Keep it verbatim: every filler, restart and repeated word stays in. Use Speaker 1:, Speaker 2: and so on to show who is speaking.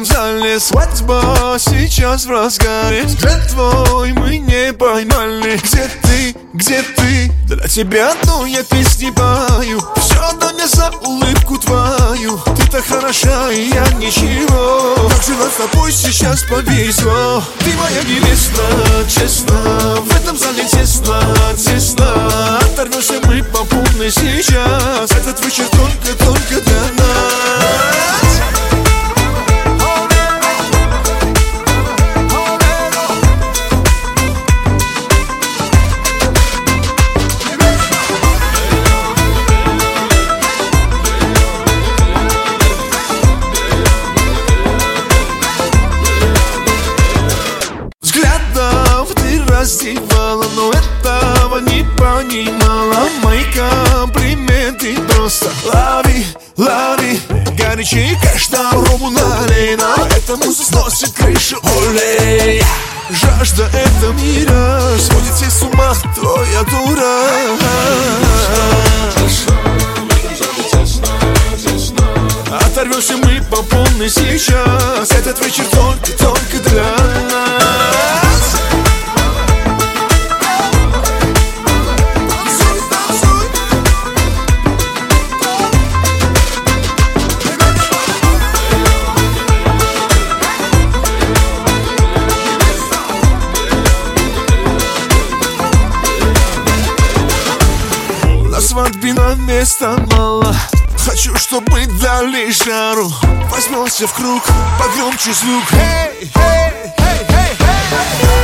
Speaker 1: зале. Свадьба сейчас в разгаре. Взгляд твой мы не поймали. Где ты, где ты? Для тебя одну я песни пою. Все отдам я за улыбку твою. Ты так хороша, и я ничего. Как же нам с тобой сейчас повезло. Ты моя невеста, честно. В этом зале тесно, тесно. Оторвемся мы по полной сейчас. Этот вечер только, только для нас. Раздевала, но этого не понимала. Мои комплименты просто лови, лови. Горячий кэш на рому налейно. Это муза сносит крышу, олей. Жажда этого мира сводит все с ума, твоя дура. Оторвемся мы по полной сейчас. Этот вечер только, только для нас. Свадьбе нам места мало. Хочу, чтобы мы дали жару. Возьмемся в круг, погромче звук. Hey, hey, hey, hey, hey.